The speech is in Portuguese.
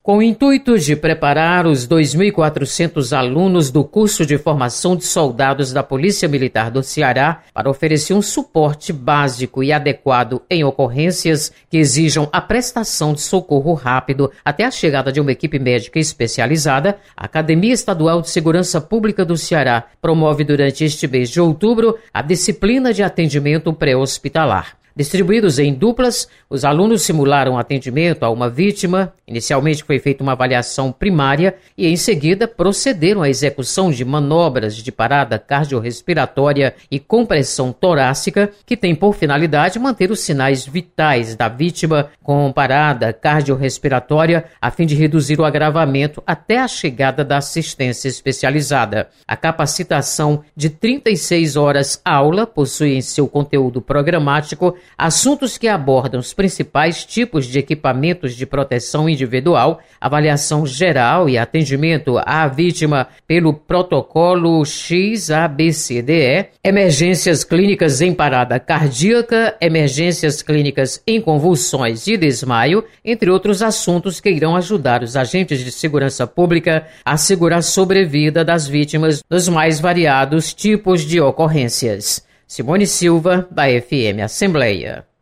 Com o intuito de preparar os 2.400 alunos do curso de formação de soldados da Polícia Militar do Ceará para oferecer um suporte básico e adequado em ocorrências que exijam a prestação de socorro rápido até a chegada de uma equipe médica especializada, a Academia Estadual de Segurança Pública do Ceará promove durante este mês de outubro a disciplina de atendimento pré-hospitalar. Distribuídos em duplas, os alunos simularam atendimento a uma vítima. Inicialmente foi feita uma avaliação primária e, em seguida, procederam à execução de manobras de parada cardiorrespiratória e compressão torácica, que tem por finalidade manter os sinais vitais da vítima com parada cardiorrespiratória, a fim de reduzir o agravamento até a chegada da assistência especializada. A capacitação de 36 horas aula possui em seu conteúdo programático assuntos que abordam os principais tipos de equipamentos de proteção individual, avaliação geral e atendimento à vítima pelo protocolo XABCDE, emergências clínicas em parada cardíaca, emergências clínicas em convulsões e desmaio, entre outros assuntos que irão ajudar os agentes de segurança pública a assegurar a sobrevida das vítimas dos mais variados tipos de ocorrências. Simone Silva, da FM Assembleia.